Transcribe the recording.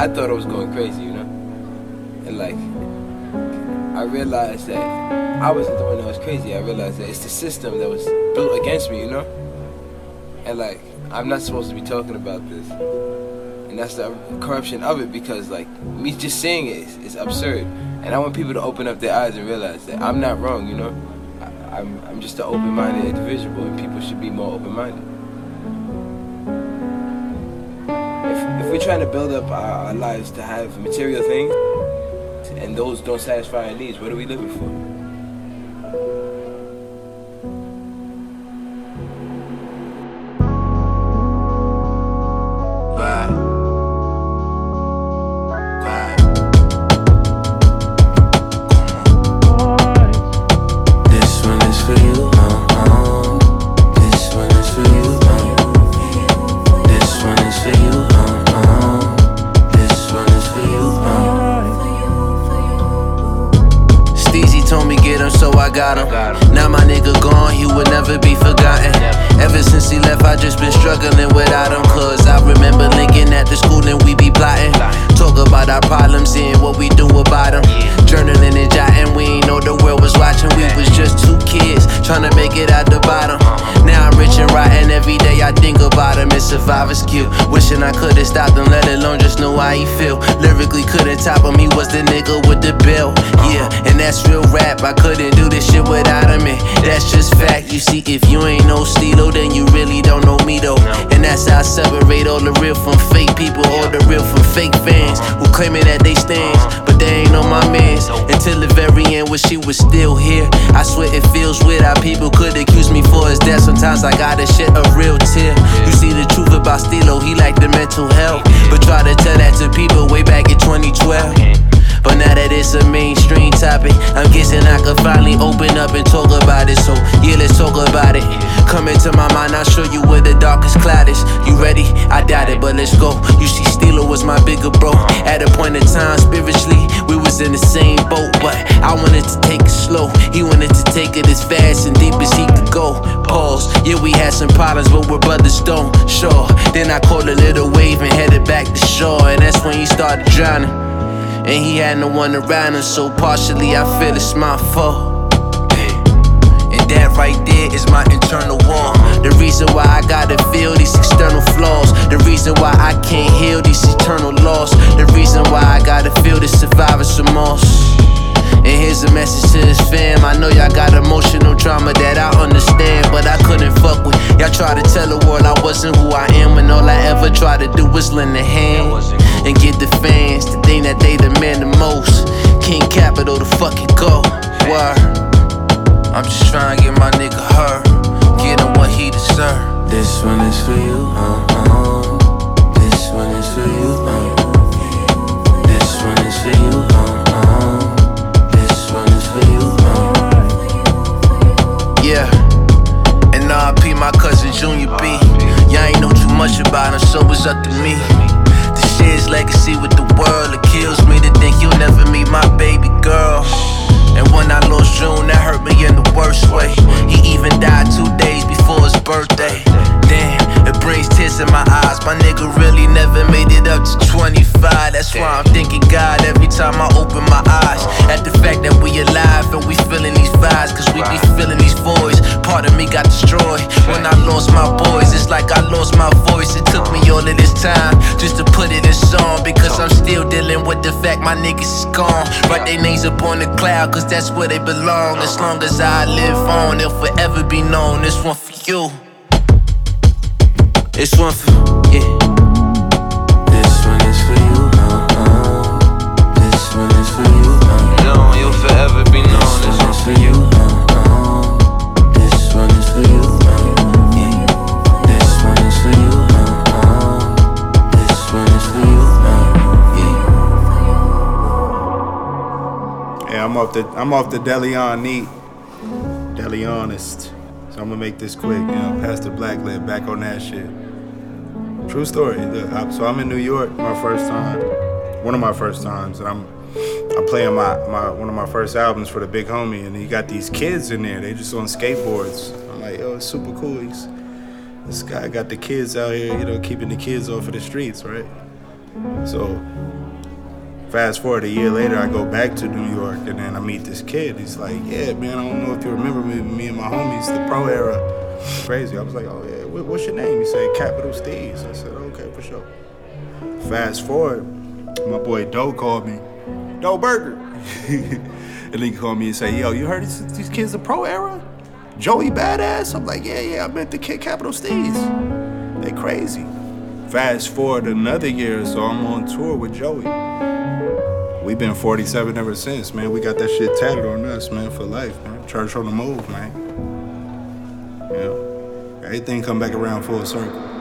I thought I was going crazy, you know? And like, I realized that I wasn't the one that was crazy. I realized that it's the system that was built against me, you know? And like, I'm not supposed to be talking about this. And that's the corruption of it, because like, me just saying it is absurd. And I want people to open up their eyes and realize that I'm not wrong, you know? I'm just an open-minded individual, and people should be more open-minded. If we're trying to build up our lives to have material things, and those don't satisfy our needs, what are we living for? So I got him. Now my nigga gone, he would never be forgotten. Ever since he left, I just been struggling without him. Cause I remember linking at the school and we be plotting. Talk about our problems, seeing what we do about them. Journaling and jotting, we ain't know the world was watching. We was just two kids, trying to make it out the bottom. Now I'm rich and rotten, every day I think about him. It's survivor's cute. Wishing I could've stopped him, let alone just know how he feel. Lyrically couldn't top him, he was the nigga with the bill. Yeah, and that's real rap, I couldn't do this shit without him, and that's just fact. You see, if you ain't no Stilo, then you really don't know me though. And that's how I separate all the real from fake people, all the real from fake fans who claiming that they stands, but they ain't on my mans. Until the very end, when she was still here, I swear it feels weird how people could accuse me for his death. Sometimes I gotta shed a real tear. You see the truth about Stilo, he like the mental health, but try to tell that to people way back in 2012. But now that it's a mainstream topic, I'm guessing I could finally open up and talk about it. So yeah, let's talk about it. Come into my mind, I'll show you where the darkest cloud is. You ready? I doubt it, but let's go. You see, Stilo was my bigger bro. At a point in time, spiritually, we was in the same boat, but I wanted to take it slow. He wanted to take it as fast and deep as he could go. Pause. Yeah, we had some problems, but we're brothers, don't. Sure. Then I caught a little wave and headed back to shore, and that's when he started drowning. And he had no one around him, so partially I feel it's my fault. And that right there is my internal war. The reason why I gotta feel these external flaws. The reason why I can't heal these eternal loss. The reason why I gotta feel this survivor's remorse. And here's a message to this fam. I know y'all got emotional trauma that I understand, but I couldn't fuck with. Y'all try to tell the world I wasn't who I am, when all I ever tried to do was lend a hand and get the fans the thing that they demand the most. King Capital to fucking go. Word. I'm just trying to get my nigga hurt, get him what he deserve. This one is for you, This one is for you, This one is for you, This one is for you, Yeah. And RP my cousin Junior B. Y'all ain't know too much about him, so it's up to me. To share his legacy with the world, it kills me to think you'll never meet my baby girl. And when I lost June, that hurt me in the worst way. He even died 2 days before his birthday. Damn, it brings tears in my eyes. My nigga really never made it up to 25. That's why I'm thanking God every time I open my eyes at the fact that we alive and we feeling these vibes, cause we be feeling these voids. Part of me got destroyed when I lost my boys. It's like I lost my voice. It took me all of this time just to put it in song, because I'm still dealing with the fact my niggas is gone. Write their names up on the cloud, cause that's where they belong. As long as I live on, they'll forever be known. This one for you. This one for, yeah. This one is for you, This one is for you, No, you'll forever be known. This one is for you, This one is for you, This one is for you, This one is for you, Yeah, I'm off the Deleon Neat, Deleonist. So I'm gonna make this quick, Pastor Blacklit back on that shit. True story. Look, so I'm in New York, my first time, one of my first times, and I'm playing one of my first albums for the big homie, and he got these kids in there. They just on skateboards. I'm like, yo, it's super cool. This guy got the kids out here, keeping the kids off of the streets, right? So fast forward a year later, I go back to New York, and then I meet this kid. He's like, yeah, man, I don't know if you remember me and my homies, the pro era. Crazy. I was like, oh, yeah, what's your name? He said, Capital Steez. I said, okay, for sure. Fast forward, my boy Doe called me. Doe Burger. And he called me and said, yo, you heard these kids the pro era? Joey Badass? I'm like, yeah, I met the kid Capital Steez. They crazy. Fast forward another year or so, I'm on tour with Joey. We've been 47 ever since, man. We got that shit tatted on us, man, for life, man. Church on the move, man. You know, everything come back around full circle.